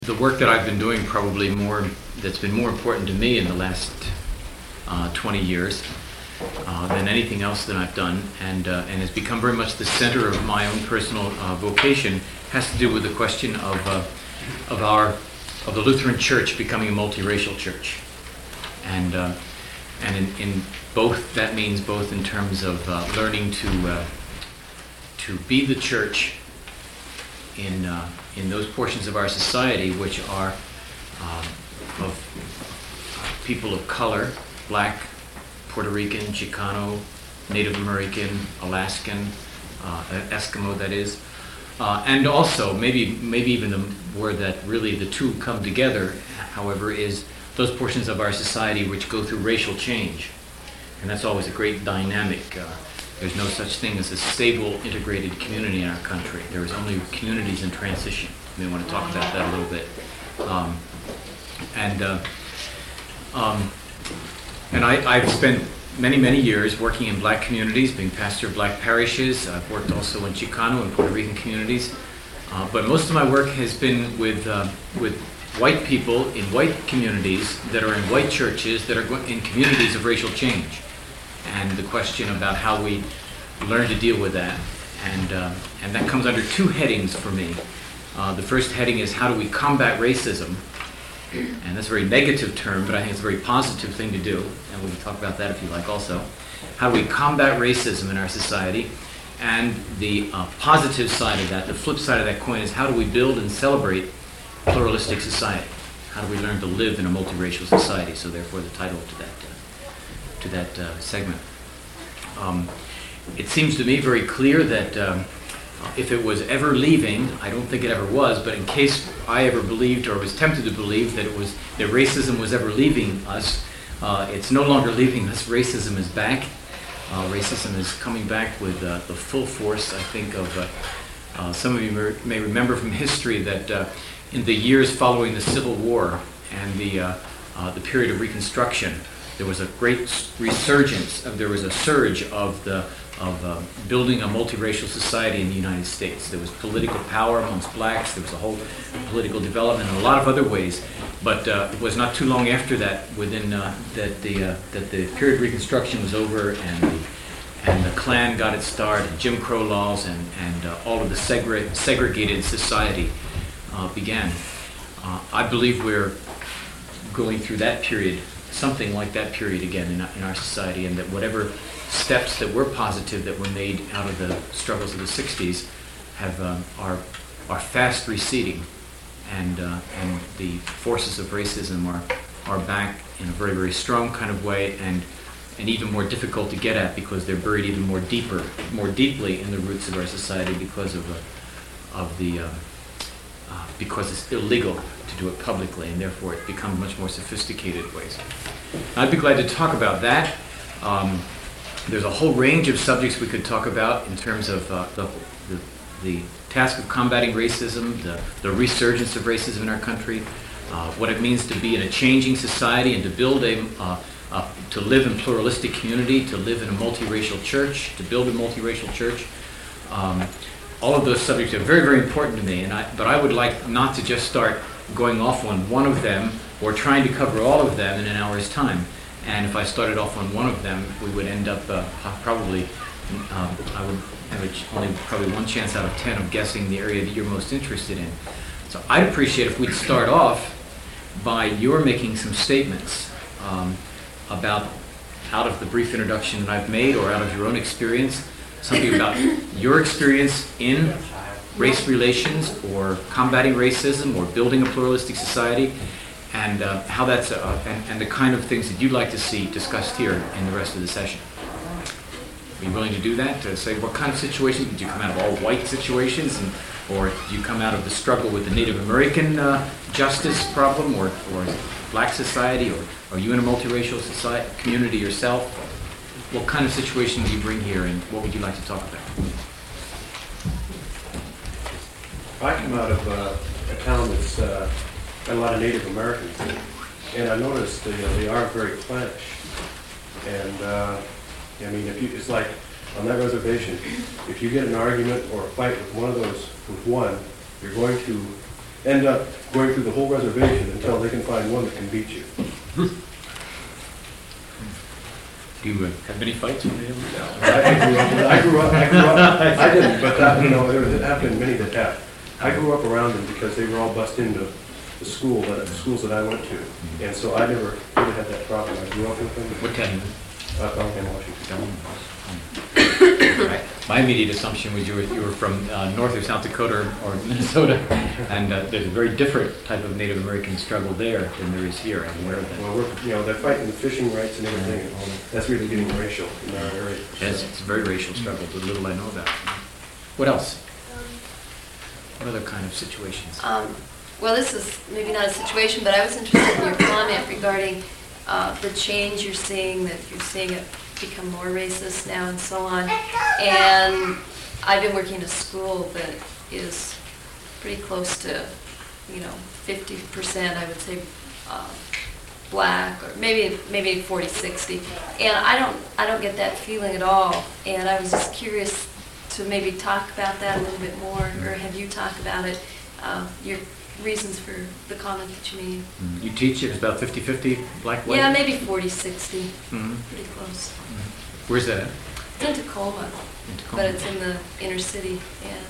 The work that I've been doing that's been more important to me in the last 20 years than anything else that I've done, and has become very much the center of my own personal vocation, has to do with the question of the Lutheran Church becoming a multiracial church, and in both, that means both in terms of learning to be the church in those portions of our society which are of people of color, Black, Puerto Rican, Chicano, Native American, Alaskan, Eskimo, that is, and also maybe even where that really the two come together, however, is those portions of our society which go through racial change, and that's always a great dynamic. There's no such thing as a stable, integrated community in our country. There's only communities in transition. We want to talk about that a little bit. And I've spent many years working in Black communities, being pastor of Black parishes. I've worked also in Chicano and Puerto Rican communities. But most of my work has been with white people in white communities that are in white churches that are in communities of racial change. And the question about how we learn to deal with that. And that comes under two headings for me. The first heading is how do we combat racism? And that's a very negative term, but I think it's a very positive thing to do. And we can talk about that if you like also. How do we combat racism in our society? And the positive side of that, the flip side of that coin, is how do we build and celebrate pluralistic society? How do we learn to live in a multiracial society? So therefore the title to that segment. It seems to me very clear that if it was ever leaving, I don't think it ever was, but in case I ever believed or was tempted to believe that racism was ever leaving us, it's no longer leaving us. Racism is back. Racism is coming back with the full force, I think, of some of you may remember from history that in the years following the Civil War and the period of Reconstruction, there was a great resurgence, there was a surge of building a multiracial society in the United States. There was political power amongst blacks, there was a whole political development in a lot of other ways, but it was not too long after that, that the period of Reconstruction was over and the Klan got its start, and Jim Crow laws and all of the segregated society began. I believe we're going through that period, something like that period again in our society, and that whatever steps that were positive that were made out of the struggles of the 60s are fast receding, and the forces of racism are back in a very strong kind of way, and even more difficult to get at because they're buried even more deeply in the roots of our society because because it's illegal to do it publicly, and therefore it becomes much more sophisticated ways. I'd be glad to talk about that. There's a whole range of subjects we could talk about in terms of the task of combating racism, the resurgence of racism in our country, what it means to be in a changing society and to build to live in pluralistic community, to live in a multiracial church, to build a multiracial church. All of those subjects are very important to me, but I would like not to just start going off on one of them or trying to cover all of them in an hour's time. And if I started off on one of them, we would end up probably, I would have only probably one chance out of 10 of guessing the area that you're most interested in. So I'd appreciate if we'd start off by your making some statements about, out of the brief introduction that I've made or out of your own experience, something about your experience in race relations or combating racism or building a pluralistic society, and how that's and the kind of things that you'd like to see discussed here in the rest of the session. Are you willing to do that? To say what kind of situations? Did you come out of all white situations, or did you come out of the struggle with the Native American justice problem, or black society, or are you in a multiracial society community yourself? What kind of situation do you bring here, and what would you like to talk about? I come out of a town that's got a lot of Native Americans in it, and I noticed they aren't very clannish. And I mean, it's like on that reservation, if you get an argument or a fight with one of those, with one, you're going to end up going through the whole reservation until they can find one that can beat you. Do you have many fights with him? I grew up, I didn't, but there have been many that have. I grew up around them because they were all bussed into the schools that I went to. And so I never really had that problem. I grew up with them. What town? Bellingham, Washington. Right. My immediate assumption was you were from North or South Dakota or Minnesota, and there's a very different type of Native American struggle there than there is here. I'm aware of that. Well, they're fighting the fishing rights and everything, and all that. That's really getting racial in our area. Yes, it's a very racial struggle, the little I know about. What else? What other kind of situations? Well, this is maybe not a situation, but I was interested in your comment regarding the change you're seeing, that you're seeing it become more racist now and so on. And I've been working in a school that is pretty close to, 50%, I would say, black, or maybe 40, 60. And I don't get that feeling at all. And I was just curious to maybe talk about that a little bit more, or have you talk about it, your reasons for the comment that you made. You teach it about 50-50 black, white? Yeah, maybe 40, 60. Mm-hmm. Pretty close. Where's that at? It's in Tacoma, In Tacoma. but it's in the inner city. And,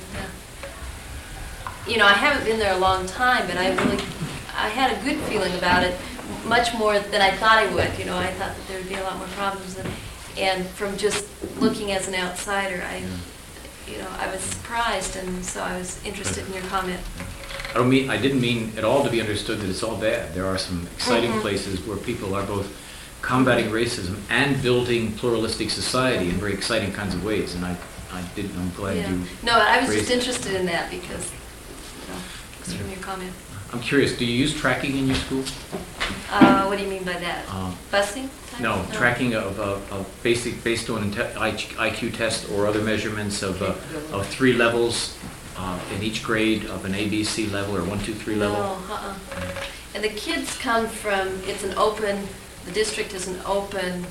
I haven't been there a long time, but I had a good feeling about it, much more than I thought I would. I thought that there would be a lot more problems. And from just looking as an outsider, I was surprised, and so I was interested in your comment. I didn't mean at all to be understood that it's all bad. There are some exciting places where people are both combating racism and building pluralistic society in very exciting kinds of ways. And I'm glad you. No, I was raised just interested in that because, it's from your comment. I'm curious, do you use tracking in your school? What do you mean by that? Busing? No, tracking of based on IQ test or other measurements of 3 levels in each grade of an ABC level or 1, 2, 3 level? No, And the kids come from, the district is an open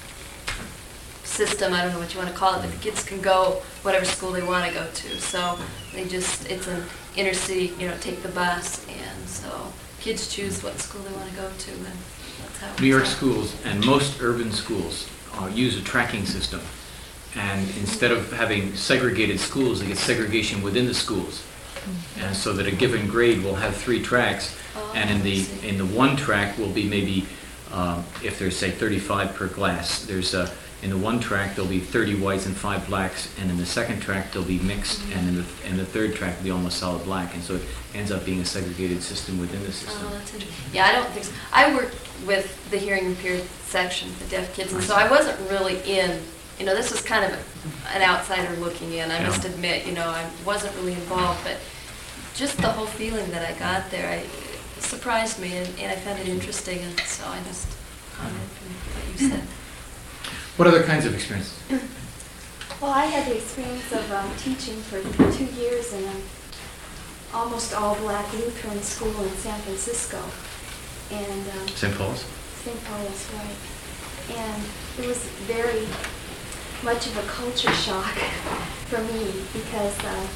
system, I don't know what you want to call it, but the kids can go whatever school they want to go to. So it's an inner city, take the bus, and so kids choose what school they want to go to, and that's how. New York schools and most urban schools use a tracking system. And instead of having segregated schools, they get segregation within the schools. And so that a given grade will have 3 tracks, and in the one track will be maybe, if there's say 35 per class, in the one track there'll be 30 whites and 5 blacks, and in the second track they'll be mixed, and in the third track will be almost solid black, and so it ends up being a segregated system within the system. Oh, that's interesting. Yeah, I don't think so. I worked with the hearing impaired section, the deaf kids, and so I wasn't really in. This was kind of an outsider looking in, I must admit. I wasn't really involved, but just the whole feeling that I got there, it surprised me, and I found it interesting, and so I just commented from what you said. What other kinds of experiences? Well, I had the experience of teaching for 2 years in an almost all-black Lutheran school in San Francisco. And St. Paul's? St. Paul's, right. And it was very much of a culture shock for me because,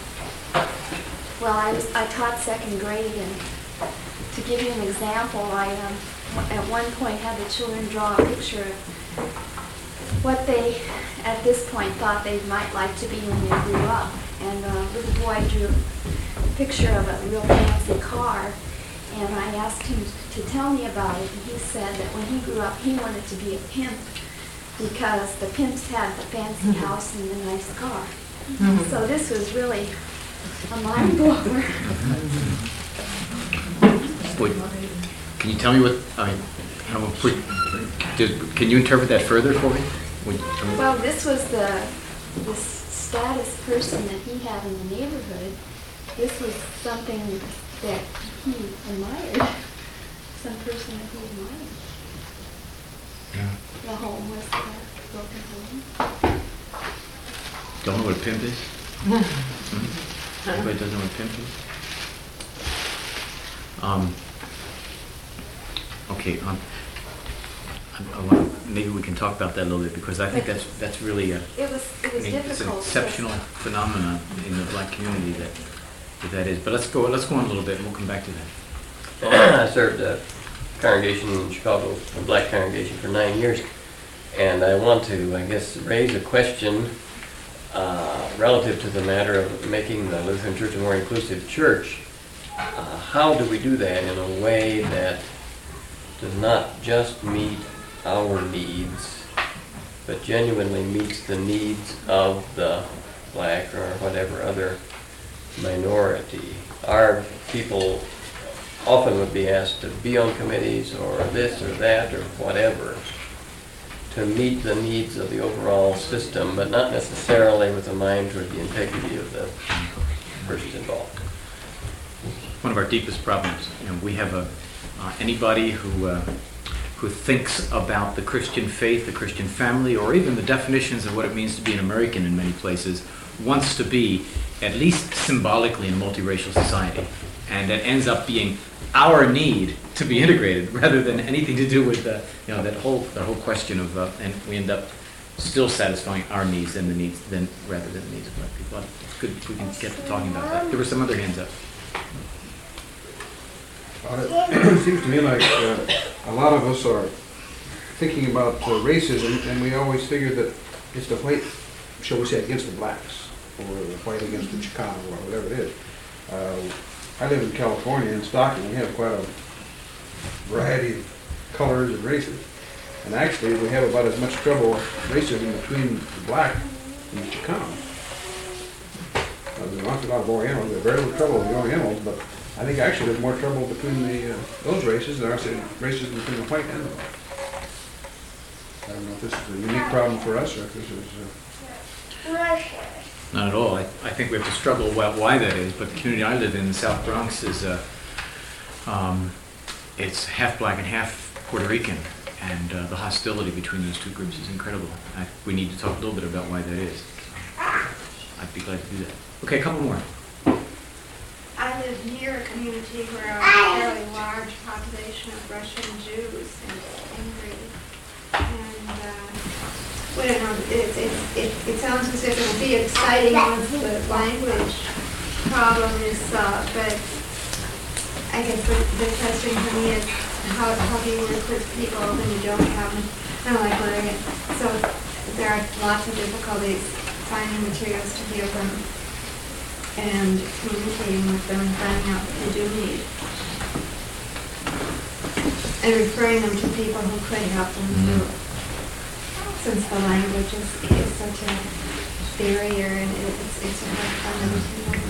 I taught 2nd grade, and to give you an example, I at one point had the children draw a picture of what they, at this point, thought they might like to be when they grew up. And a little boy drew a picture of a real fancy car, and I asked him to tell me about it, and he said that when he grew up, he wanted to be a pimp because the pimps had the fancy house and the nice car. So this was really a mind blower. Can you tell me can you interpret that further for me? Well, this was this status person that he had in the neighborhood. This was something that he admired, some person that he admired. Yeah. The home was the broken home. Don't know what a pimp is? Everybody doesn't know what a pimp is? Okay. Maybe we can talk about that a little bit, because I think that's really it was it's an difficult. exceptional phenomenon in the black community that that that is. But let's go on a little bit, and we'll come back to that. I served a congregation in Chicago, a black congregation, for 9 years. And I want to, I guess, raise a question relative to the matter of making the Lutheran Church a more inclusive church. How do we do that in a way that does not just meet our needs, but genuinely meets the needs of the black or whatever other minority? Our people often would be asked to be on committees or this or that or whatever to meet the needs of the overall system, but not necessarily with a mind toward the integrity of the persons involved. One of our deepest problems. We have anybody who thinks about the Christian faith, the Christian family, or even the definitions of what it means to be an American in many places, wants to be, at least symbolically, in a multiracial society. And that ends up being our need to be integrated rather than anything to do with that whole question of, and we end up still satisfying our needs and the needs rather than the needs of black people. It's good if we can get to talking about that. There were some other hands up. It seems to me like a lot of us are thinking about racism, and we always figure that it's the white, shall we say, against the blacks, or the white against the Chicano, or whatever it is. I live in California, in Stockton. We have quite a variety of colors and races. And actually, we have about as much trouble racism between the black and the Chicano. There's not a lot of Orientals. There's very little trouble with the Orientals, but I think actually there's more trouble between those races than there is racism between the white and the black. I don't know if this is a unique problem for us or if this is... Not at all. I think we have to struggle about why that is, but the community I live in, the South Bronx, is it's half black and half Puerto Rican, and the hostility between those two groups is incredible. We need to talk a little bit about why that is. I'd be glad to do that. Okay, a couple more. I live near a community where a fairly large population of Russian Jews and immigrated. And I don't know, it sounds as if it'll be exciting once the language problem is solved, but I guess the question for me is how do you work with people when you don't have them? I don't like learning it. So there are lots of difficulties finding materials to give them and communicating with them and finding out what they do need. And referring them to people who could help them too. Since the language is such a barrier and it's a hard for them to know to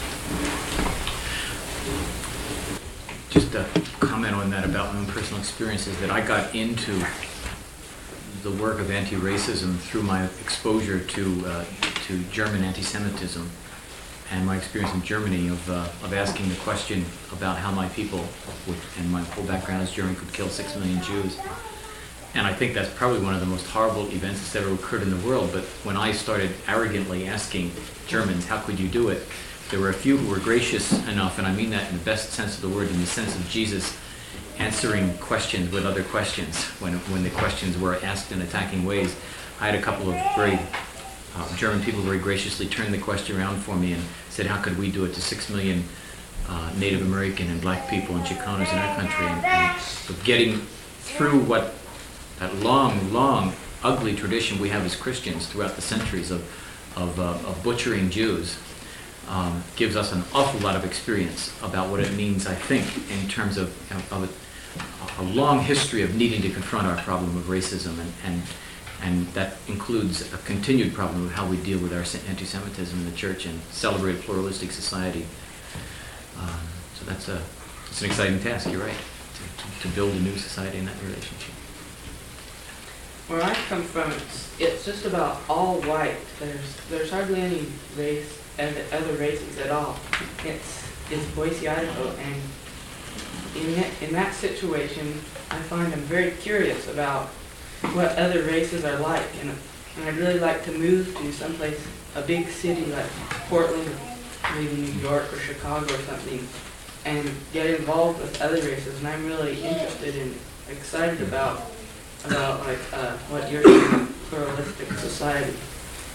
speak. Just a comment on that about my own personal experiences, that I got into the work of anti-racism through my exposure to German anti-Semitism and my experience in Germany of asking the question about how my people, and my whole background as German, could kill 6 million Jews. And I think that's probably one of the most horrible events that's ever occurred in the world. But when I started arrogantly asking Germans, how could you do it? There were a few who were gracious enough, and I mean that in the best sense of the word, in the sense of Jesus answering questions with other questions. When the questions were asked in attacking ways, I had a couple of very German people very graciously turned the question around for me and said, how could we do it to 6 million Native American and black people and Chicanos in our country? And getting through what that long, ugly tradition we have as Christians throughout the centuries of butchering Jews gives us an awful lot of experience about what it means, I think, in terms of a long history of needing to confront our problem of racism, and that includes a continued problem of how we deal with our anti-Semitism in the church and celebrate a pluralistic society. So it's an exciting task, you're right, to build a new society in that relationship. Where I come from, it's just about all white. There's hardly any race and other races at all. It's Boise, Idaho, and in that situation, I find I'm very curious about what other races are like, and I'd really like to move to someplace, a big city like Portland, or maybe New York or Chicago or something, and get involved with other races. And I'm really interested and excited about what you're saying, pluralistic society.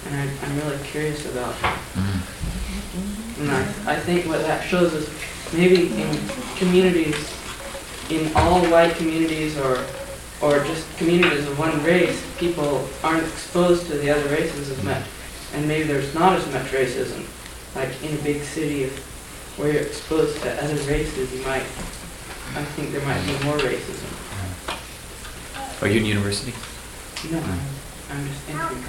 and I'm really curious about it. Mm-hmm. And I think what that shows is maybe in communities, in all white communities or just communities of one race, people aren't exposed to the other races as much. And maybe there's not as much racism. Like in a big city where you're exposed to other races, I think there might be more racism. Are you in university? No, I'm just entering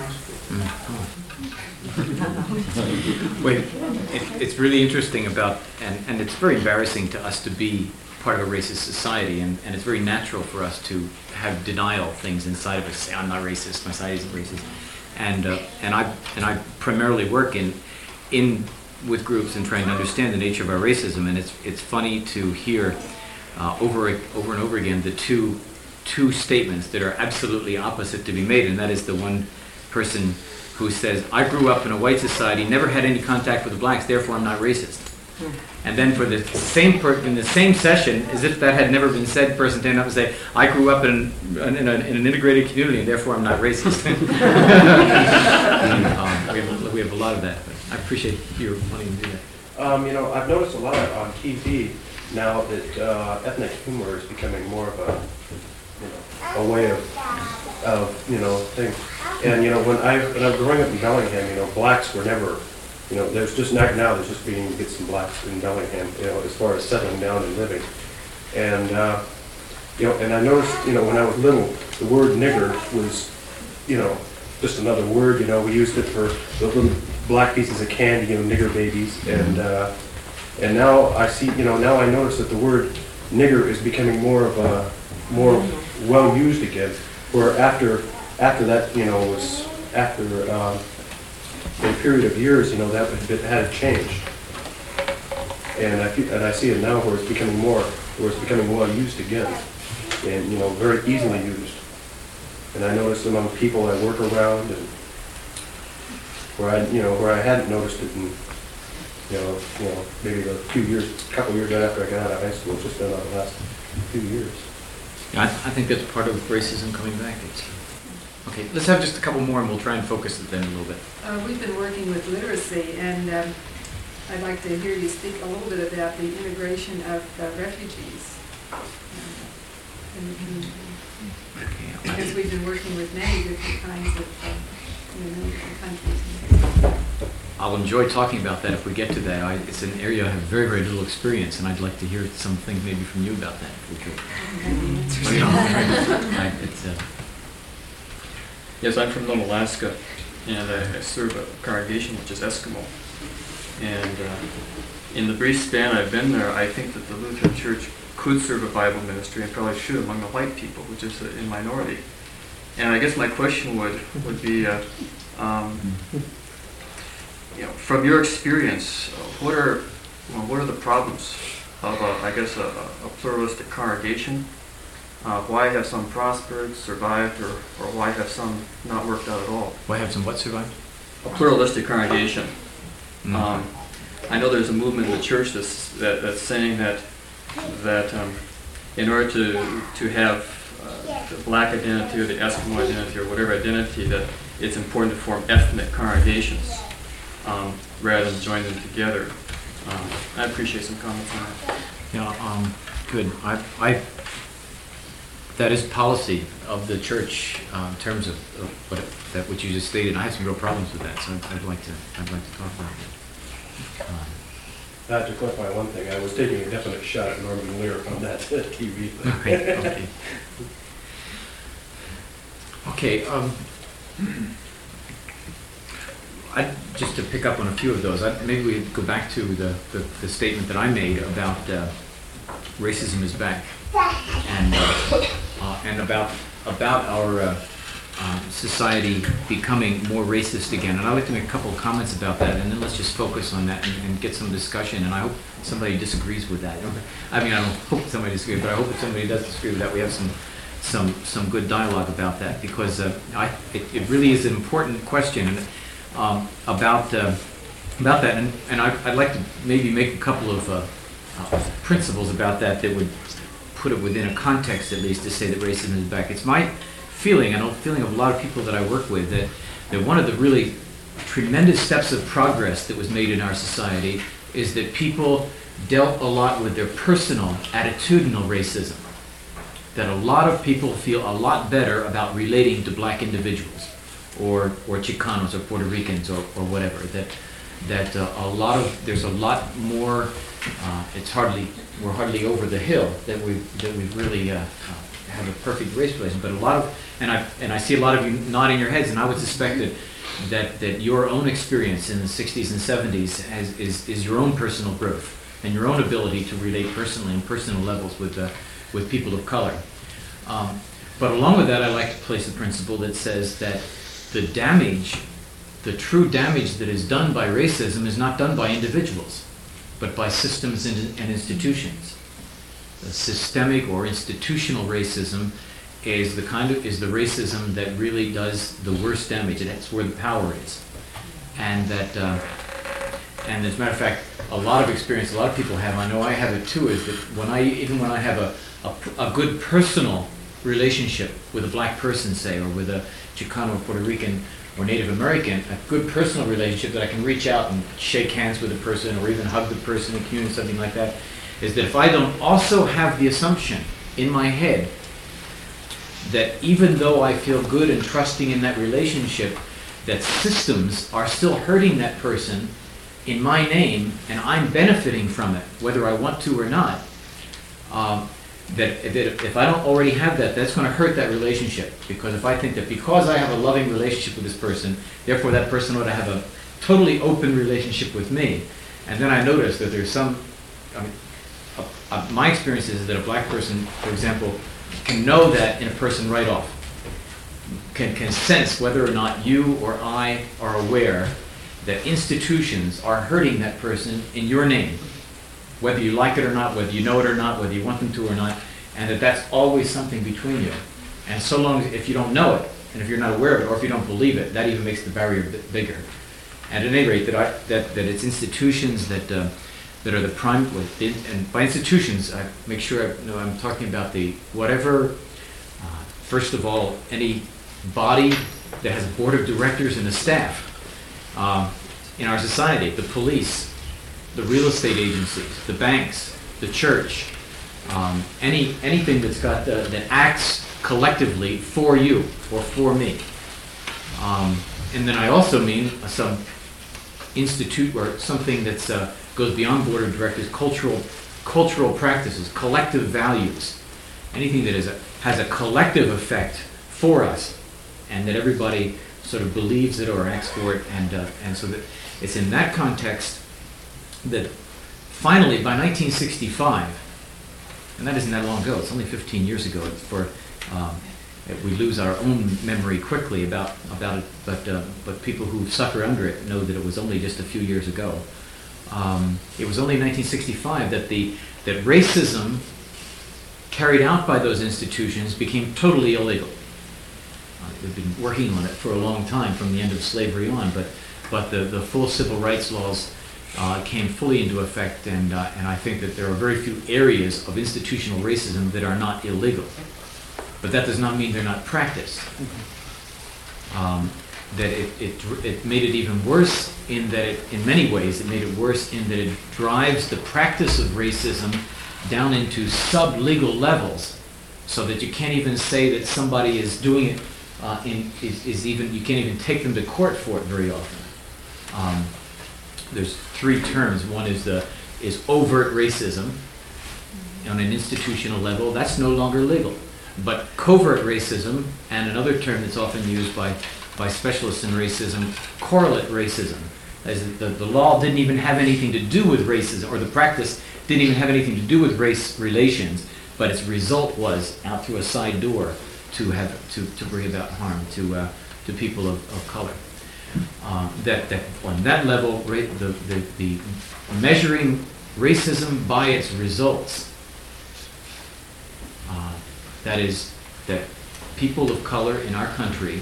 school. Wait, it's really interesting about, and it's very embarrassing to us to be part of a racist society, and it's very natural for us to have denial things inside of us. Say, I'm not racist, my society isn't racist, and I primarily work in with groups and trying to understand the nature of our racism, and it's funny to hear over and over again the two statements that are absolutely opposite to be made, and that is the one person who says, I grew up in a white society, never had any contact with the blacks, therefore I'm not racist. And then for the same in the same session, as if that had never been said, person stand up and say, I grew up in an integrated community and therefore I'm not racist. We have a lot of that, but I appreciate your wanting to do that. I've noticed a lot on TV now that ethnic humor is becoming more of a way of thing. And when I was growing up in Bellingham, blacks were never, there's just now there's just beginning to get some blacks in Bellingham, as far as settling down and living. And and I noticed, when I was little, the word nigger was, just another word. We used it for those little black pieces of candy, nigger babies. And now I see, now I notice that the word nigger is becoming more well used again. Where after that, was after a period of years, that had changed. And I see it now where it's becoming well used again, and very easily used. And I notice among people I work around, and where I hadn't noticed it in maybe a couple years after I got out of high school. It's just been the last few years. Yeah, I think that's part of racism coming back. Okay, let's have just a couple more and we'll try and focus it then a little bit. We've been working with literacy, and I'd like to hear you speak a little bit about the integration of refugees in the community. Because we've been working with many different kinds of many different countries. I'll enjoy talking about that if we get to that. It's an area I have very, very little experience, and I'd like to hear some things maybe from you about that if we could. Yes, I'm from Nome, Alaska, and I serve a congregation which is Eskimo. And in the brief span I've been there, I think that the Lutheran Church could serve a Bible ministry and probably should among the white people, which is in minority. And I guess my question would be, from your experience, what are the problems of a pluralistic congregation? Why have some prospered, survived, or why have some not worked out at all? Why have some what survived? A pluralistic congregation. Mm-hmm. I know there's a movement in the church that's saying that in order to have the black identity or the Eskimo identity or whatever identity, that it's important to form ethnic congregations rather than join them together. I appreciate some comments on that. Yeah, good. That is policy of the church in terms of what you just stated. I have some real problems with that, so I'd like to talk about it. To clarify one thing, I was taking a definite shot at Norman Lear on that TV thing. Okay. Just to pick up on a few of those, maybe we go back to the statement that I made about racism is back, and about our society becoming more racist again. And I'd like to make a couple of comments about that, and then let's just focus on that and get some discussion. And I hope somebody disagrees with that. I mean, I don't hope somebody disagrees, but I hope if somebody does disagree with that, we have some good dialogue about that, because it really is an important question about that. And I'd like to maybe make a couple of principles about that would put it within a context, at least, to say that racism is back. It's my feeling, and the feeling of a lot of people that I work with, that one of the really tremendous steps of progress that was made in our society is that people dealt a lot with their personal, attitudinal racism. That a lot of people feel a lot better about relating to black individuals, or Chicanos, or Puerto Ricans, or whatever. There's a lot more. We're hardly over the hill that we've really have a perfect race relation. But a lot of, and I see a lot of you nodding your heads, and I would suspect that your own experience in the 60s and 70s is your own personal growth and your own ability to relate personally and personal levels with people of color. But along with that, I like to place the principle that says that the true damage that is done by racism is not done by individuals, but by systems and institutions. The systemic or institutional racism is the racism that really does the worst damage, and that's where the power is. And that, and as a matter of fact, a lot of experience, a lot of people have, I know I have it too, is that when I have a good personal relationship with a black person, say, or with a Chicano, or Puerto Rican, or Native American, a good personal relationship that I can reach out and shake hands with the person, or even hug the person in community, something like that, is that if I don't also have the assumption in my head that even though I feel good and trusting in that relationship, that systems are still hurting that person in my name, and I'm benefiting from it, whether I want to or not, that if I don't already have that, that's going to hurt that relationship. Because if I think that because I have a loving relationship with this person, therefore that person ought to have a totally open relationship with me, and then I notice that there's some, my experience is that a black person, for example, can know that in a person right off, can sense whether or not you or I are aware that institutions are hurting that person in your name, whether you like it or not, whether you know it or not, whether you want them to or not, and that's always something between you. And so long as, if you don't know it, and if you're not aware of it, or if you don't believe it, that even makes the barrier a bit bigger. And at any rate, that it's institutions that are the prime, and by institutions, I make sure I'm talking about the whatever, first of all, any body that has a board of directors and a staff in our society, the police, the real estate agencies, the banks, the church, anything that's got that acts collectively for you or for me. And then I also mean some institute or something that's goes beyond board of directors, cultural practices, collective values, anything that has a collective effect for us, and that everybody sort of believes it or acts for it, and so that it's in that context that finally by 1965, and that isn't that long ago, it's only 15 years ago, we lose our own memory quickly about it, but people who suffer under it know that it was only just a few years ago. It was only in 1965 that racism carried out by those institutions became totally illegal. We've been working on it for a long time, from the end of slavery on, but the full civil rights laws came fully into effect, and I think that there are very few areas of institutional racism that are not illegal. But that does not mean they're not practiced. That it made it even worse in that in many ways it made it worse in that it drives the practice of racism down into sub-legal levels, so that you can't even say that somebody is doing it you can't even take them to court for it very often. There's three terms. One is overt racism on an institutional level. That's no longer legal. But covert racism, and another term that's often used by specialists in racism, correlate racism. As the law didn't even have anything to do with racism, or the practice didn't even have anything to do with race relations, but its result was out through a side door to bring about harm to people of color. That on that level, the measuring racism by its results. That is, that people of color in our country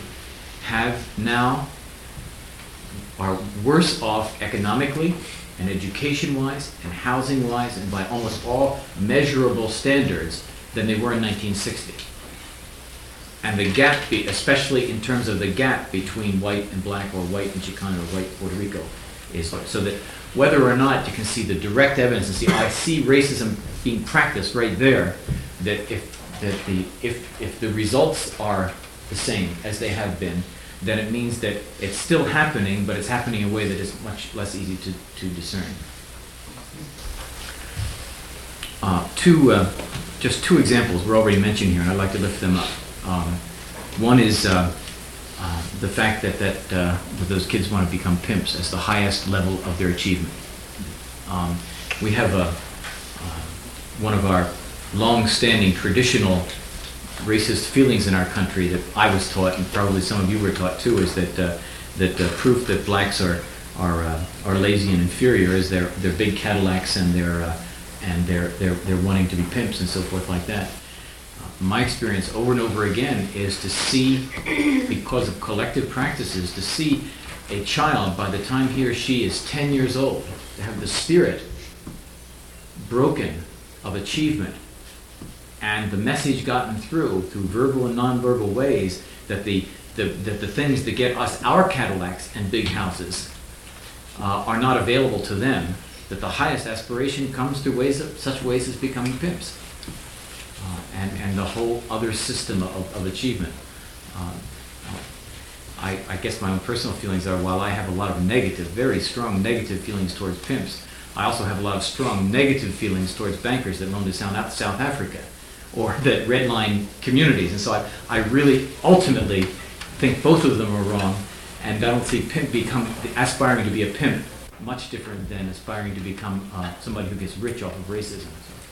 are worse off economically and education-wise and housing-wise and by almost all measurable standards than they were in 1960. And the gap, especially in terms of the gap between white and black, or white and Chicano, or white Puerto Rico, is so that whether or not you can see the direct evidence and see, I see racism being practiced right there, that if the results are the same as they have been, then it means that it's still happening, but it's happening in a way that is much less easy to discern. Just two examples were already mentioned here, and I'd like to lift them up. One is the fact that those kids want to become pimps as the highest level of their achievement. We have one of our long-standing traditional racist feelings in our country that I was taught, and probably some of you were taught too, is that proof that blacks are lazy and inferior is their big Cadillacs and their wanting to be pimps and so forth like that. My experience over and over again is to see, because of collective practices, to see a child by the time he or she is 10 years old, to have the spirit broken of achievement and the message gotten through verbal and nonverbal ways that the things that get us our Cadillacs and big houses are not available to them, that the highest aspiration comes through such ways as becoming pimps. And the whole other system of achievement. I guess my own personal feelings are, while I have a lot of negative, very strong negative feelings towards pimps, I also have a lot of strong negative feelings towards bankers that roam to South Africa, or that redline communities. And so I really ultimately think both of them are wrong, and I don't see aspiring to be a pimp much different than aspiring to become somebody who gets rich off of racism.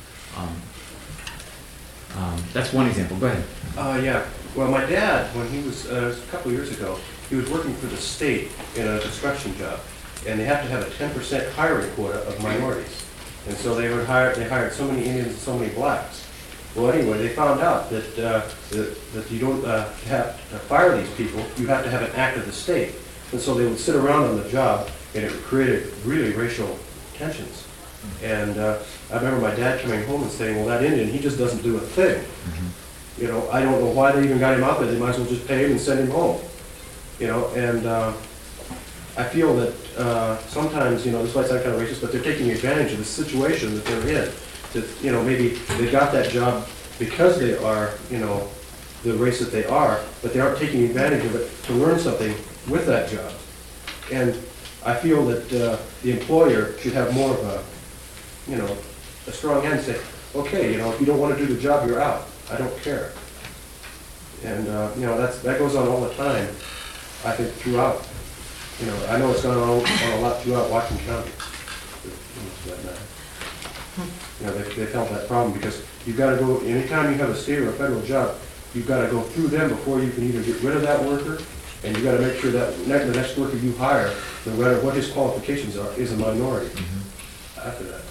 So, that's one example. Go ahead. Yeah. Well, my dad, when he was a couple of years ago, he was working for the state in a construction job, and they have to have a 10% hiring quota of minorities. And so they hired so many Indians and so many blacks. Well, anyway, they found out that you don't have to fire these people. You have to have an act of the state. And so they would sit around on the job, and it created really racial tensions. And I remember my dad coming home and saying, well, that Indian, he just doesn't do a thing. You know, I don't know why they even got him out there. They might as well just pay him and send him home. You know, and I feel that sometimes, you know, this might sound kind of racist, but they're taking advantage of the situation that they're in. That, you know, maybe they got that job because they are, you know, the race that they are, but they aren't taking advantage of it to learn something with that job. And I feel that the employer should have more of a, you know, a strong hand and say, okay, you know, if you don't want to do the job, you're out. I don't care. And, you know, that goes on all the time, I think, throughout. You know, I know it's gone on a lot throughout Washington County. You know, they felt that problem because you've got to go, anytime you have a state or a federal job, you've got to go through them before you can either get rid of that worker, and you've got to make sure that the next worker you hire, no matter what his qualifications are, is a minority after that.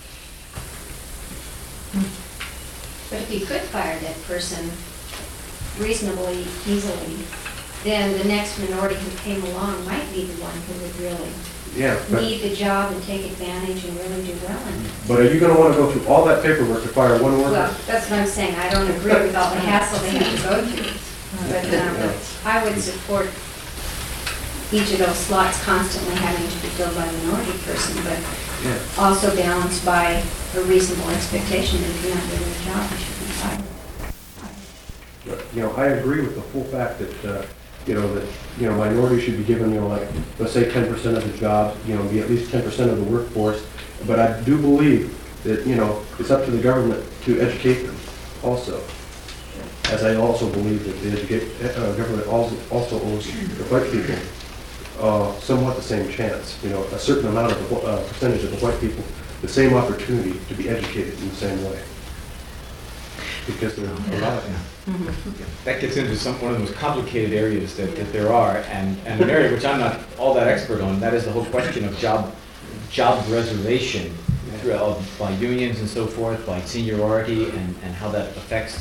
But if you could fire that person reasonably easily, then the next minority who came along might be the one who would really need the job and take advantage and really do well in it. But are you going to want to go through all that paperwork to fire one worker? Well, that's what I'm saying. I don't agree with all the hassle they have to go through. But I would support each of those slots constantly having to be filled by a minority person, but also balanced by a reasonable expectation that if you're not doing your job, you should be fired. You know, I agree with the full fact that, you know, minorities should be given, you know, like, let's say 10% of the jobs, you know, be at least 10% of the workforce. But I do believe that, you know, it's up to the government to educate them also. As I also believe that the government also owes the white people somewhat the same chance, you know, a certain amount of the percentage of the white people, the same opportunity to be educated in the same way. Because there are a lot of them. That gets into one of the most complicated areas that there are, and an area which I'm not all that expert on. That is the whole question of job reservation by unions and so forth, by seniority, and how that affects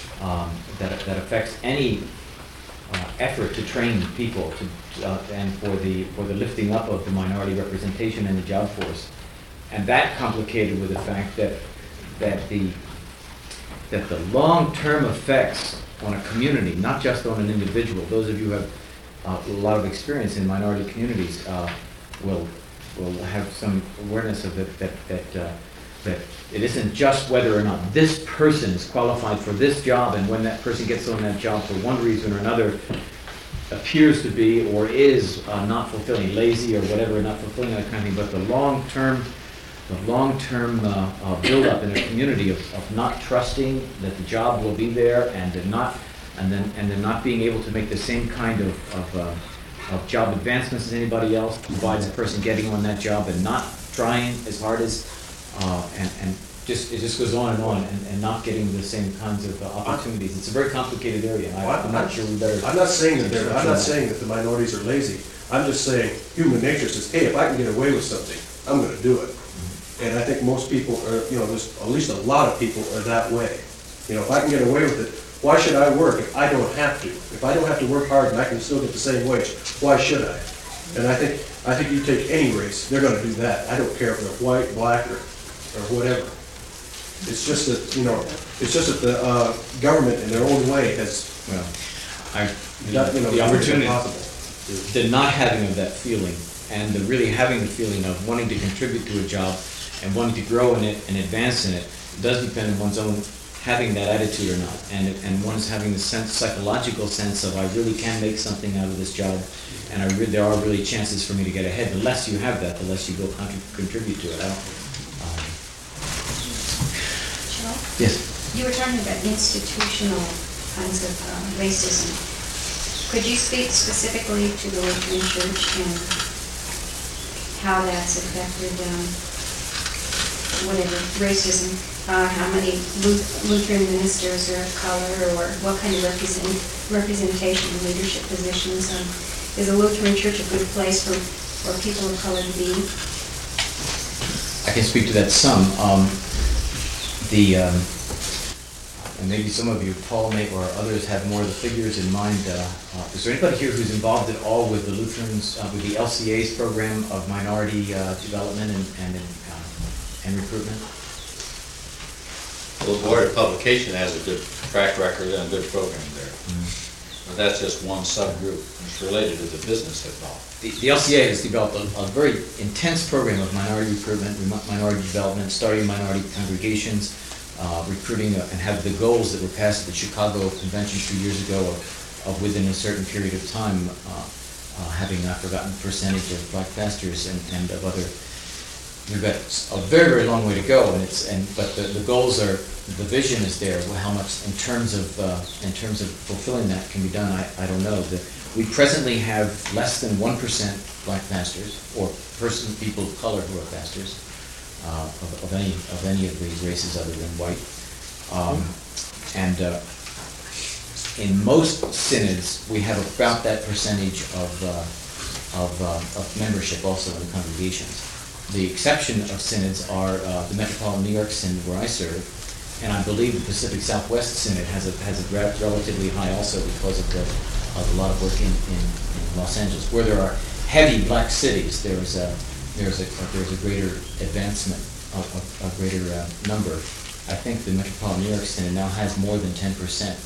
any effort to train people and for the lifting up of the minority representation in the job force. And that complicated with the fact that that the long-term effects on a community, not just on an individual, those of you who have a lot of experience in minority communities will have some awareness of it, that it isn't just whether or not this person is qualified for this job, and when that person gets on that job for one reason or another appears to be or is not fulfilling, lazy or whatever, not fulfilling that kind of thing, but the long-term build-up in a community of not trusting that the job will be there, and then not being able to make the same kind of job advancements as anybody else, provides a person getting on that job and not trying as hard as and it just goes on and not getting the same kinds of opportunities. It's a very complicated area. I'm not sure we better. I'm not saying that the minorities are lazy. I'm just saying human nature says, hey, if I can get away with something, I'm going to do it. And I think most people are, there's at least a lot of people are that way. If I can get away with it, why should I work if I don't have to? If I don't have to work hard and I can still get the same wage, why should I? And I think you take any race, they're going to do that. I don't care if they're white, black, or whatever. It's just that, the government in their own way has, the opportunity, the not having of that feeling, and the really having the feeling of wanting to contribute to a job and wanting to grow in it and advance in it, does depend on one's own having that attitude or not, and one's having the psychological sense of, I really can make something out of this job, and there are really chances for me to get ahead. The less you have that, the less you will contribute to it. Yes. You were talking about institutional kinds of racism. Could you speak specifically to the Lutheran Church and how that's affected whatever racism? How many Lutheran ministers are of color, or what kind of representation in leadership positions? Is a Lutheran Church a good place for people of color to be? I can speak to that some. And maybe some of you, Paul or others, have more of the figures in mind. Is there anybody here who's involved at all with the Lutherans, with the LCA's program of minority development and recruitment? Well, the Board of Publication has a good track record and a good program there. But that's just one subgroup. It's related to the business involved. The LCA has developed a very intense program of minority recruitment, minority development, starting minority congregations, recruiting, and have the goals that were passed at the Chicago Convention 2 years ago of within a certain period of time having not forgotten percentage of black pastors and of other. We've got a very, very long way to go, but the goals are, the vision is there. Well, how much in terms of fulfilling that can be done, I don't know. We presently have less than 1% black pastors, or people of color who are pastors of any of these races other than white. In most synods, we have about that percentage of membership also in the congregations. The exception of synods are the Metropolitan New York Synod, where I serve, and I believe the Pacific Southwest Synod has a relatively high also because of a lot of work in Los Angeles, where there are heavy black cities. There's a greater advancement, a greater number. I think the Metropolitan New York Synod now has more than 10%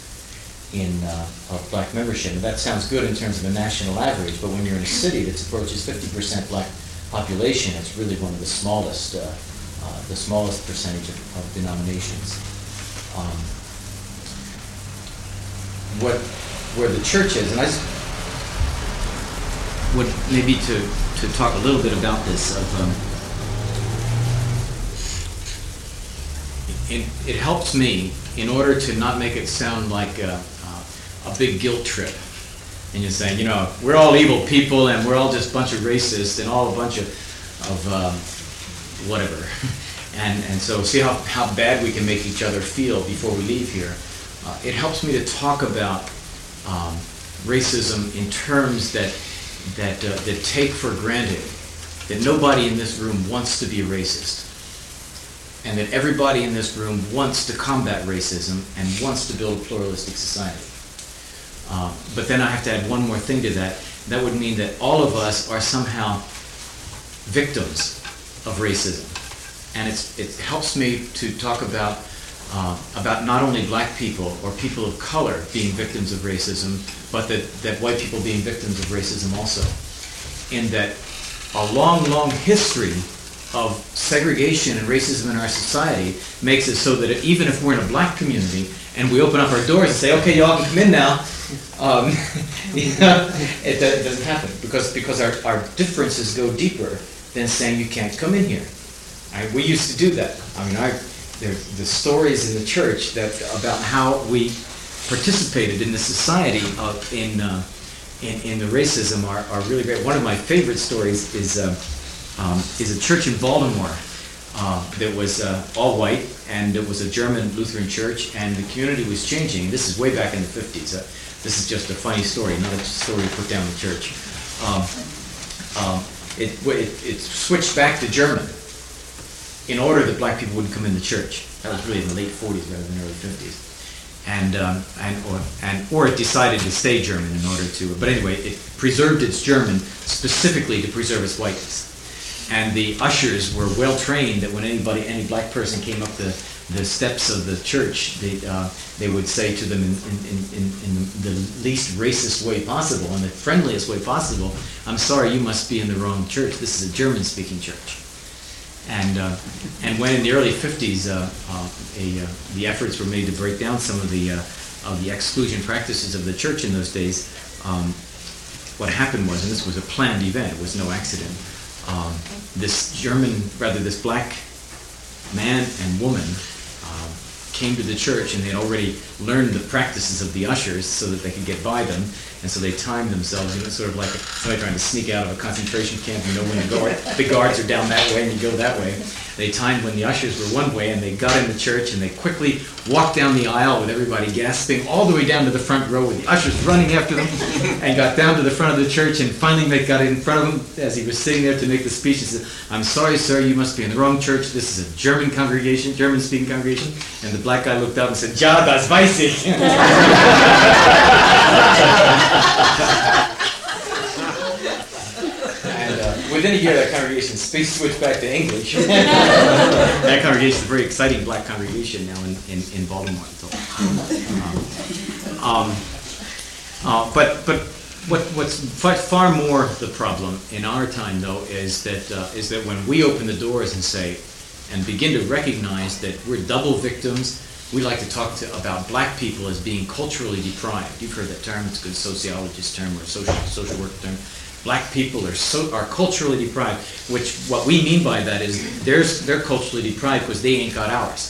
of black membership. And that sounds good in terms of a national average, but when you're in a city that approaches 50% black population, it's really one of the smallest percentage of denominations. Where the church is, and I would maybe to talk a little bit about this. It helps me in order to not make it sound like a big guilt trip. And you're saying, we're all evil people and we're all just a bunch of racists and all a bunch of whatever. And so see how bad we can make each other feel before we leave here. It helps me to talk about racism in terms that take for granted that nobody in this room wants to be a racist, and that everybody in this room wants to combat racism and wants to build a pluralistic society. But then I have to add one more thing to that. That would mean that all of us are somehow victims of racism. And it helps me to talk about about not only black people or people of color being victims of racism, but that white people being victims of racism also. In that a long, long history of segregation and racism in our society makes it so that even if we're in a black community and we open up our doors and say, okay, y'all can come in now, it doesn't happen because our differences go deeper than saying you can't come in here. We used to do that. I mean, the stories in the church about how we participated in the society in the racism are really great. One of my favorite stories is a church in Baltimore that was all white, and it was a German Lutheran church, and the community was changing. This is way back in the 50s. This is just a funny story, not a story to put down the church. It switched back to German in order that black people wouldn't come in the church. That was really in the late 40s rather than early 50s. Or it decided to stay German in order to, but anyway, it preserved its German specifically to preserve its whiteness. And the ushers were well trained that when any black person came up the steps of the church, they would say to them in the least racist way possible, in the friendliest way possible, "I'm sorry, you must be in the wrong church. This is a German-speaking church." And when in the early 50s, the efforts were made to break down some of the exclusion practices of the church in those days, what happened was, and this was a planned event, it was no accident, this black man and woman came to the church, and they had already learned the practices of the ushers so that they could get by them, and so they timed themselves, sort of like somebody trying to sneak out of a concentration camp. You know when the guards are down that way and you go that way. They timed when the ushers were one way, and they got in the church, and they quickly walked down the aisle with everybody gasping all the way down to the front row with the ushers running after them, and got down to the front of the church, and finally they got in front of him as he was sitting there to make the speech and said, "I'm sorry, sir, you must be in the wrong church. This is a German congregation, German-speaking congregation." And the black guy looked up and said, "Ja, das weiß ich." Within a year, that congregation switched back to English. That congregation is a very exciting black congregation now in Baltimore. But what's far more the problem in our time, though, is that when we open the doors and begin to recognize that we're double victims. We like to talk about black people as being culturally deprived. You've heard that term. It's a good sociologist term or social work term. Black people are culturally deprived, which what we mean by that is they're culturally deprived because they ain't got ours.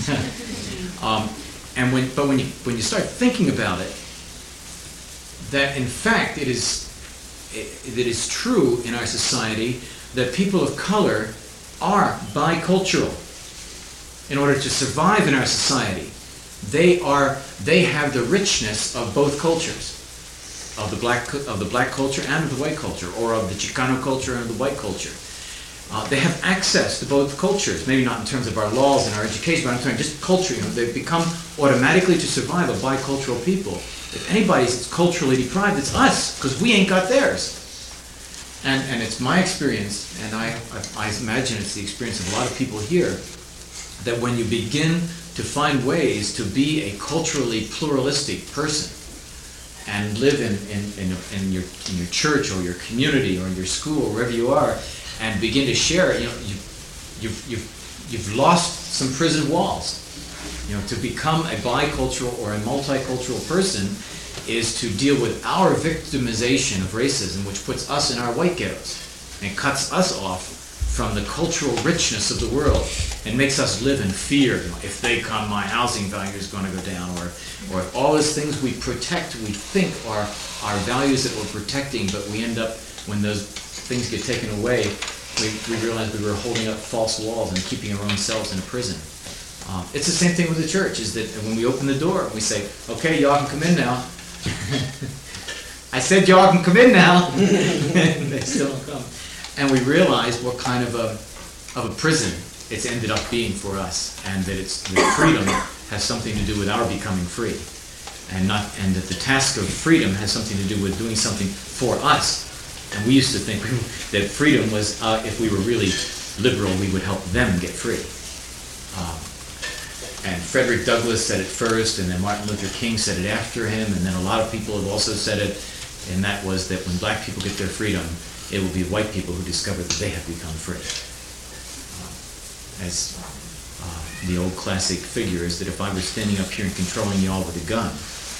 But when you start thinking about it, that in fact it is true in our society that people of color are bicultural. In order to survive in our society, they have the richness of both cultures. Of the black culture and of the white culture, or of the Chicano culture and of the white culture. They have access to both cultures, maybe not in terms of our laws and our education, but I'm talking just culture. They've become automatically, to survive, a bicultural people. If anybody's culturally deprived, it's us, because we ain't got theirs. And it's my experience, and I imagine it's the experience of a lot of people here, that when you begin to find ways to be a culturally pluralistic person, and live in your church or your community or in your school or wherever you are, and begin to share it, you've lost some prison walls. To become a bicultural or a multicultural person is to deal with our victimization of racism, which puts us in our white ghettos and cuts us off from the cultural richness of the world and makes us live in fear. If they come, my housing value is going to go down, or all those things we protect, we think are our values that we're protecting, but we end up, when those things get taken away, we realize we were holding up false walls and keeping our own selves in a prison. It's the same thing with the church, is that when we open the door, we say, okay, y'all can come in now. I said y'all can come in now. And they still don't come. And we realize what kind of a prison it's ended up being for us, and that freedom has something to do with our becoming free, and that the task of freedom has something to do with doing something for us. And we used to think that freedom was, if we were really liberal, we would help them get free. And Frederick Douglass said it first, and then Martin Luther King said it after him, and then a lot of people have also said it, and that was that when black people get their freedom, it will be white people who discover that they have become free. As the old classic figure is that if I were standing up here and controlling you all with a gun,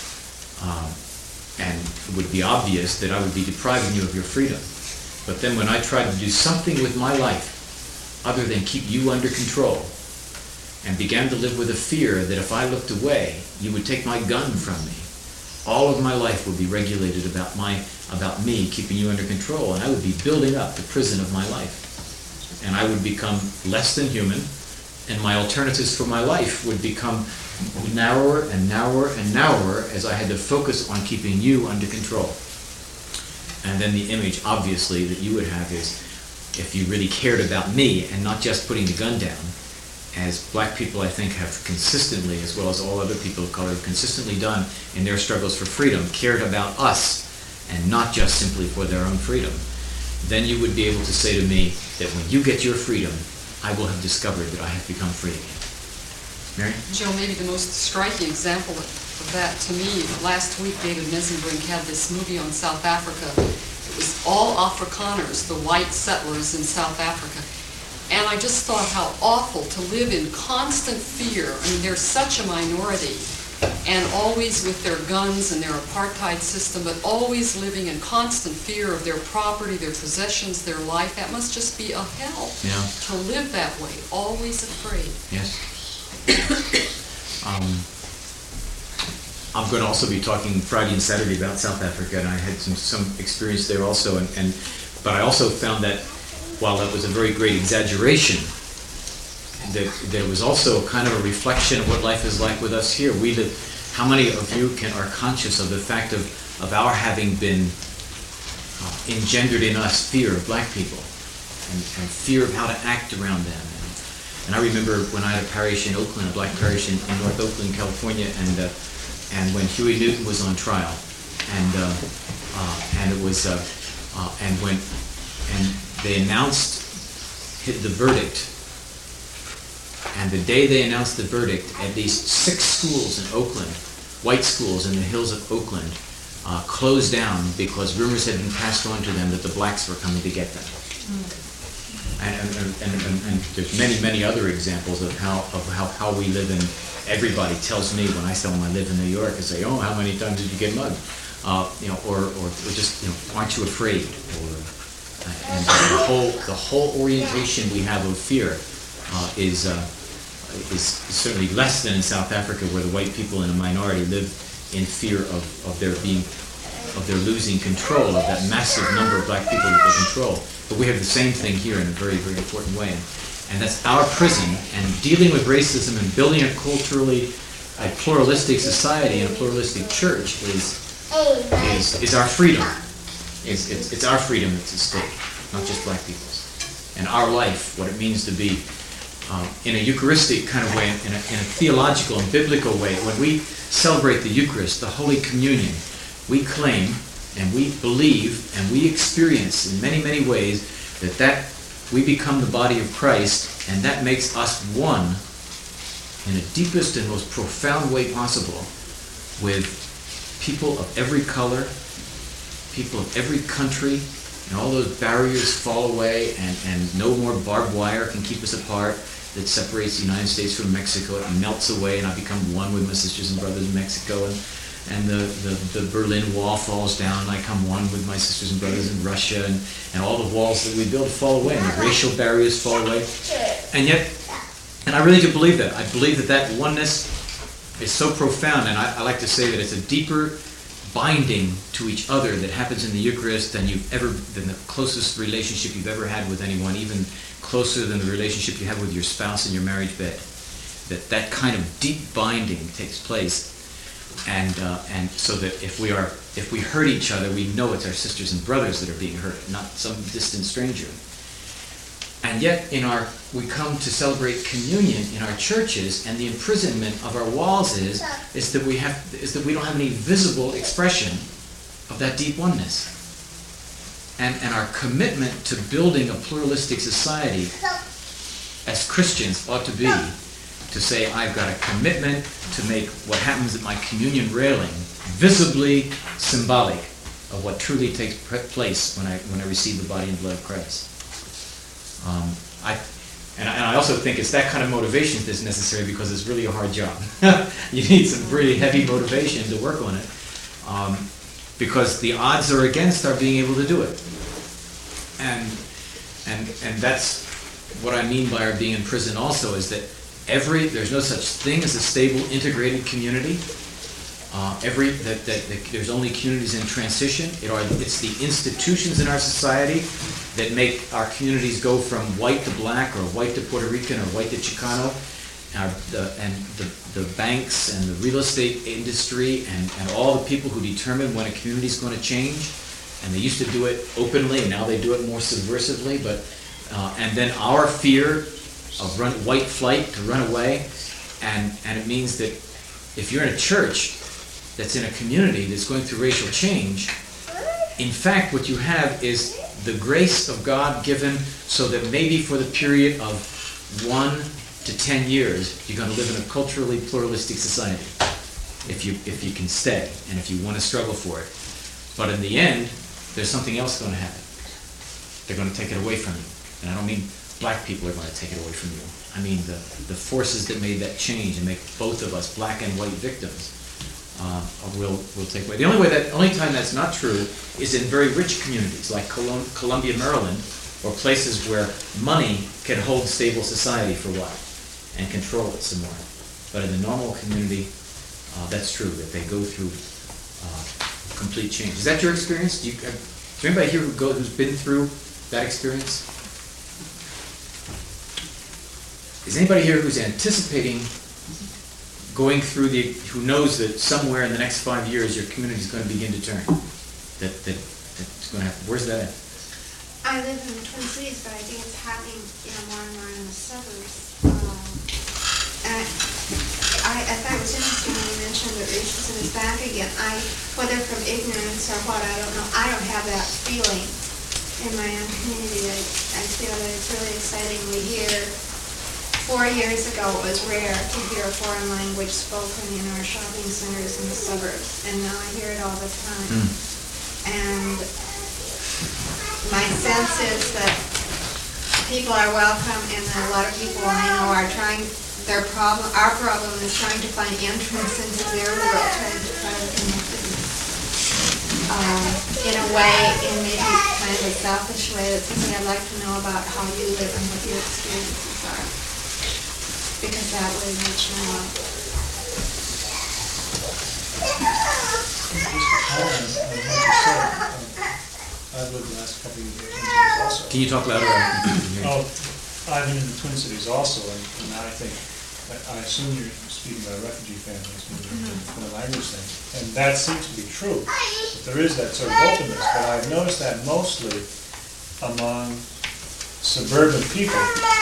and it would be obvious that I would be depriving you of your freedom. But then when I tried to do something with my life other than keep you under control, and began to live with a fear that if I looked away, you would take my gun from me, all of my life would be regulated about me keeping you under control, and I would be building up the prison of my life. And I would become less than human, and my alternatives for my life would become narrower and narrower and narrower as I had to focus on keeping you under control. And then the image, obviously, that you would have is, if you really cared about me and not just putting the gun down, as black people, I think, have consistently, as well as all other people of color, have consistently done in their struggles for freedom, cared about us and not just simply for their own freedom, then you would be able to say to me that when you get your freedom, I will have discovered that I have become free again. Mary? Joe, maybe the most striking example of that to me, last week David Mesenbrink had this movie on South Africa. It was all Afrikaners, the white settlers in South Africa. And I just thought how awful to live in constant fear. I mean, they're such a minority, and always with their guns and their apartheid system, but always living in constant fear of their property, their possessions, their life. That must just be a hell to live that way, always afraid. Yes. I'm going to also be talking Friday and Saturday about South Africa, and I had some experience there also. But I also found that while that was a very great exaggeration, that there was also kind of a reflection of what life is like with us here. We live. How many of you are conscious of the fact of our having been engendered in us fear of black people and fear of how to act around them? And I remember when I had a parish in Oakland, a black parish in North Oakland, California, and when Huey Newton was on trial, and it was and they announced the verdict, and the day they announced the verdict, at least 6 schools in Oakland, white schools in the hills of Oakland, closed down because rumors had been passed on to them that the blacks were coming to get them. And there's many other examples of how we live in. Everybody tells me when I tell them I live in New York, I say, "Oh, how many times did you get mugged?" Or just, aren't you afraid? And the whole orientation we have of fear is certainly less than in South Africa, where the white people in a minority live in fear of their losing control of that massive number of black people that they control. But we have the same thing here in a very, very important way. And that's our prison, and dealing with racism and building a culturally a pluralistic society and a pluralistic church is our freedom. It's our freedom that's at stake, not just black people's. And our life, what it means to be in a Eucharistic kind of way, in a theological and biblical way. When we celebrate the Eucharist, the Holy Communion, we claim and we believe and we experience in many, many ways that we become the body of Christ, and that makes us one in the deepest and most profound way possible with people of every color, people of every country, and all those barriers fall away, and no more barbed wire can keep us apart that separates the United States from Mexico. It melts away, and I become one with my sisters and brothers in Mexico, and the Berlin Wall falls down, and I come one with my sisters and brothers in Russia, and all the walls that we build fall away, and the racial barriers fall away. And I really do believe that. I believe that oneness is so profound, and I like to say that it's a deeper binding to each other that happens in the Eucharist than the closest relationship you've ever had with anyone, even closer than the relationship you have with your spouse in your marriage bed. That kind of deep binding takes place. And so that if we hurt each other, we know it's our sisters and brothers that are being hurt, not some distant stranger. And yet, we come to celebrate communion in our churches, and the imprisonment of our walls is that we don't have any visible expression of that deep oneness. And our commitment to building a pluralistic society as Christians ought to be to say I've got a commitment to make what happens at my communion railing visibly symbolic of what truly takes place when I receive the body and blood of Christ. I also think it's that kind of motivation that's necessary because it's really a hard job. You need some pretty heavy motivation to work on it, because the odds are against our being able to do it. And that's what I mean by our being in prison also, is that there's no such thing as a stable, integrated community. There's only communities in transition. It's the institutions in our society that make our communities go from white to black, or white to Puerto Rican, or white to Chicano, and the banks and the real estate industry and all the people who determine when a community is going to change. And they used to do it openly, and now they do it more subversively. And then our fear of white flight, to run away, and it means that if you're in a church that's in a community that's going through racial change, in fact, what you have is the grace of God given so that maybe for the period of 1 to 10 years, you're going to live in a culturally pluralistic society, if you can stay and if you want to struggle for it. But in the end, there's something else going to happen. They're going to take it away from you. And I don't mean black people are going to take it away from you. I mean the forces that made that change and make both of us, black and white victims, will take away. The only time that's not true is in very rich communities like Columbia, Maryland, or places where money can hold stable society for a while and control it some more. But in the normal community, that's true, that they go through complete change. Is that your experience? Is there anybody here who's been through that experience? Is anybody here who's anticipating going through who knows that somewhere in the next 5 years your community is going to begin to turn? That's going to happen. Where's that at? I live in the Twin Cities, but I think it's happening, more and more in the suburbs. And I thought it was interesting when you mentioned that racism is back again. Whether from ignorance or what, I don't know. I don't have that feeling in my own community. I feel that it's really exciting. We hear 4 years ago it was rare to hear a foreign language spoken in our shopping centers in the suburbs, and now I hear it all the time. And my sense is that people are welcome, and that a lot of people I know are trying. Our problem is trying to find entrance into their world, trying to find connectedness. In a way, in maybe kind of a selfish way, that's something I'd like to know about how you live and what your experiences are, because that would enrich my life. I've lived the last couple of years in the Twin Cities also. Can you talk louder? I've been in the Twin Cities also, and I assume you're speaking about refugee families moving from the language thing, and that seems to be true. But there is that sort of openness, but I've noticed that mostly among suburban people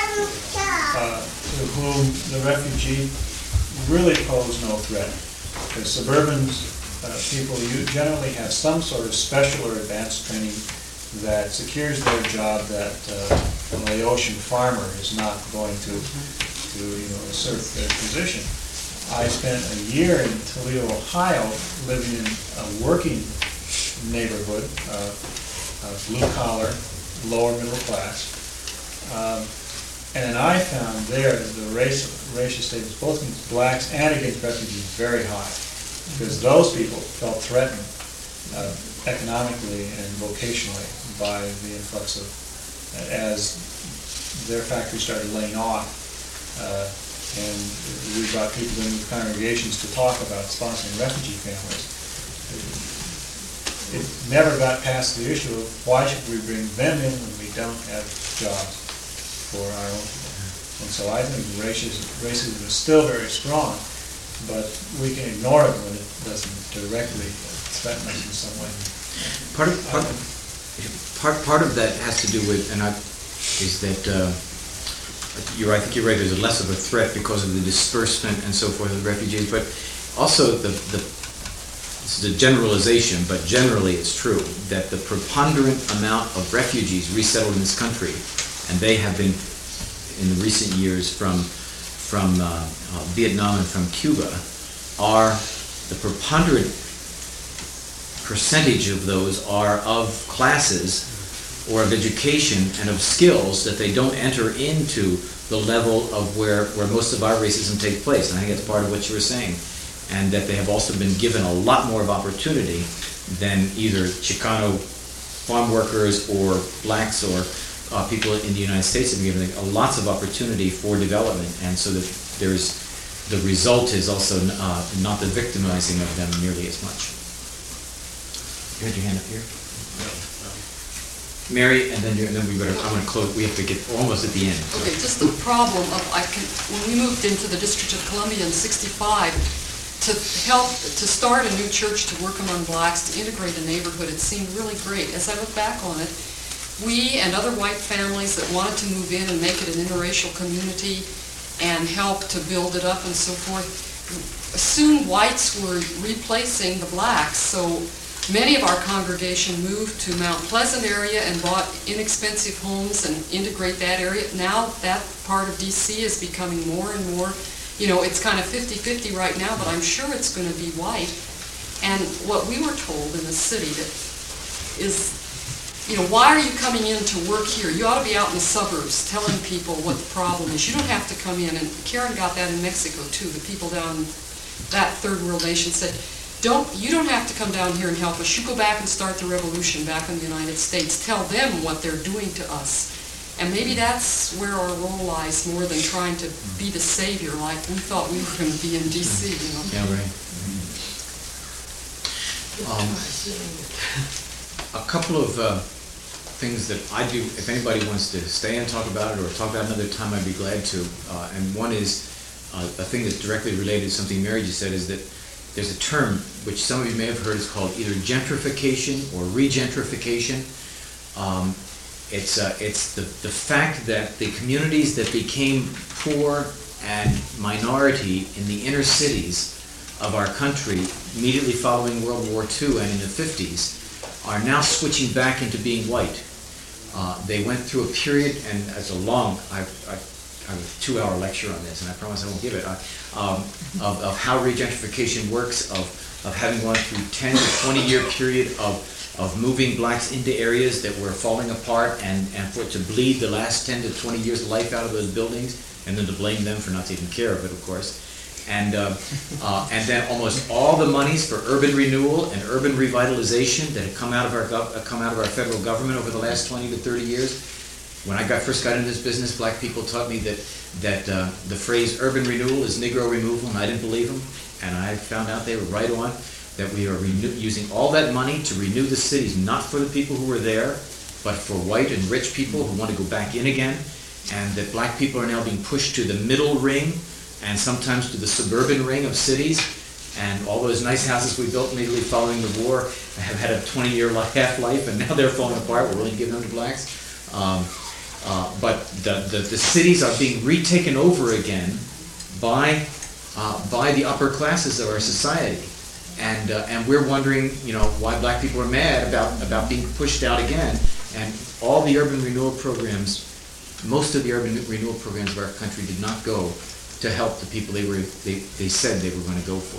to whom the refugee really pose no threat. Because suburban people generally have some sort of special or advanced training that secures their job, that a Laotian farmer is not going to usurp their position. I spent a year in Toledo, Ohio, living in a working neighborhood, blue collar, lower middle class. And I found there the racial statements, both against blacks and against refugees, very high, because those people felt threatened economically and vocationally by the influx of, as their factories started laying off, and we brought people in with congregations to talk about sponsoring refugee families. It never got past the issue of why should we bring them in when we don't have jobs for our own people. And so I think racism is still very strong, but we can ignore it when it doesn't directly threaten us in some way. Part of that has to do with, is that I think you're right. There's less of a threat because of the disbursement and so forth of refugees, but also this is a generalization, but generally it's true that the preponderant amount of refugees resettled in this country, and they have been in the recent years from from Vietnam and from Cuba are, the preponderant percentage of those are of classes or of education and of skills that they don't enter into the level of where most of our racism takes place. And I think that's part of what you were saying. And that they have also been given a lot more of opportunity than either Chicano farm workers or blacks or people in the United States have been given lots of opportunity for development. And so that the result is also not the victimizing of them nearly as much. You had your hand up here? Mary, and then we better, I'm gonna close, we have to get almost at the end. Okay, just the problem of, when we moved into the District of Columbia in '65, to start a new church, to work among blacks, to integrate a neighborhood, it seemed really great. As I look back on it, we and other white families that wanted to move in and make it an interracial community and help to build it up and so forth, soon whites were replacing the blacks. So many of our congregation moved to Mount Pleasant area and bought inexpensive homes and integrate that area. Now that part of DC is becoming more and more, it's kind of 50-50 right now, but I'm sure it's going to be white. And what we were told in the city is, why are you coming in to work here? You ought to be out in the suburbs telling people what the problem is. You don't have to come in. And Karen got that in Mexico too. The people down that third world nation said, you don't have to come down here and help us. You go back and start the revolution back in the United States. Tell them what they're doing to us. And maybe that's where our role lies more than trying to be the savior like we thought we were going to be in D.C. Yeah, right. A couple of things that I do, if anybody wants to stay and talk about it or talk about it another time, I'd be glad to. And one is a thing that's directly related to something Mary just said, is that there's a term which some of you may have heard is called either gentrification or regentrification. It's the fact that the communities that became poor and minority in the inner cities of our country immediately following World War II and in the 50s are now switching back into being white. They went through a period, and it's a long, I have a 2-hour lecture on this, and I promise I won't give it, of how regentrification works, of having gone through 10 to 20-year period of moving blacks into areas that were falling apart, and for it to bleed the last 10 to 20 years of life out of those buildings, and then to blame them for not taking care of it, of course. And then almost all the monies for urban renewal and urban revitalization that had come out of our federal government over the last 20 to 30 years. When I first got into this business, black people taught me that the phrase urban renewal is Negro removal, and I didn't believe them. And I found out they were right on, that we are using all that money to renew the cities, not for the people who were there, but for white and rich people who want to go back in again, and that black people are now being pushed to the middle ring and sometimes to the suburban ring of cities, and all those nice houses we built immediately following the war have had a 20-year half-life, and now they're falling apart. We're really giving them to blacks. But the cities are being retaken over again by the upper classes of our society. And we're wondering, why black people are mad about being pushed out again. And all the urban renewal programs, most of the urban renewal programs of our country did not go to help the people they said they were going to go for.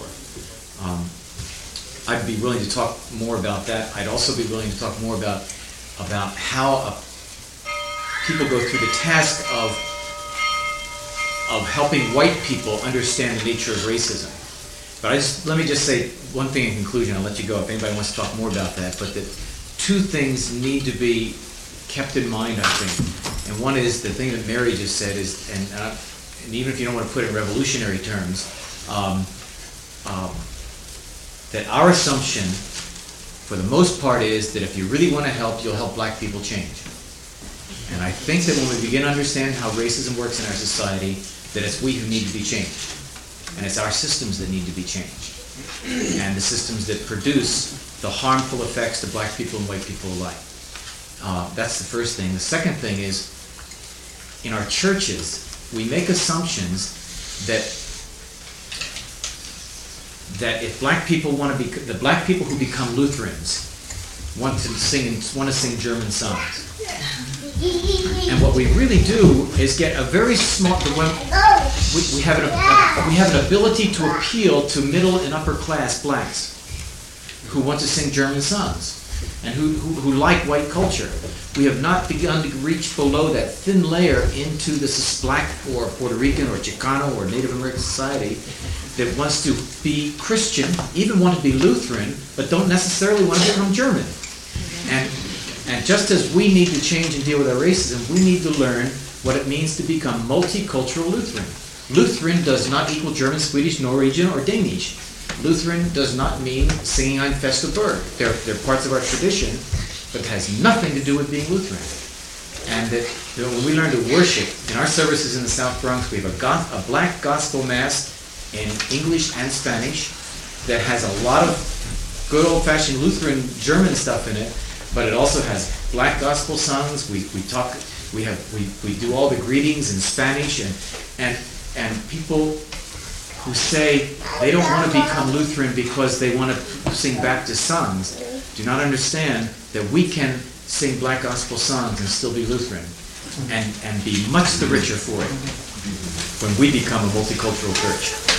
I'd be willing to talk more about that. I'd also be willing to talk more about how people go through the task of helping white people understand the nature of racism. But let me just say one thing in conclusion. I'll let you go if anybody wants to talk more about that. But that two things need to be kept in mind, I think. And one is the thing that Mary just said is, and even if you don't want to put it in revolutionary terms, that our assumption, for the most part, is that if you really want to help, you'll help black people change. And I think that when we begin to understand how racism works in our society, that it's we who need to be changed. And it's our systems that need to be changed. And the systems that produce the harmful effects to black people and white people alike. That's the first thing. The second thing is, in our churches, we make assumptions that if black people want to be, the black people who become Lutherans want to sing German songs. And what we really do is get a very small, we have an ability to appeal to middle and upper class blacks who want to sing German songs and who like white culture. We have not begun to reach below that thin layer into this black or Puerto Rican or Chicano or Native American society that wants to be Christian, even want to be Lutheran, but don't necessarily want to become German. And just as we need to change and deal with our racism, we need to learn what it means to become multicultural Lutheran. Lutheran does not equal German, Swedish, Norwegian, or Danish. Lutheran does not mean singing Ein feste Burg. They're parts of our tradition, but it has nothing to do with being Lutheran. And that when we learn to worship, in our services in the South Bronx, we have a black gospel mass in English and Spanish that has a lot of good old-fashioned Lutheran German stuff in it, but it also has black gospel songs. We do all the greetings in Spanish, and people who say they don't want to become Lutheran because they want to sing Baptist songs do not understand that we can sing black gospel songs and still be Lutheran and be much the richer for it when we become a multicultural church.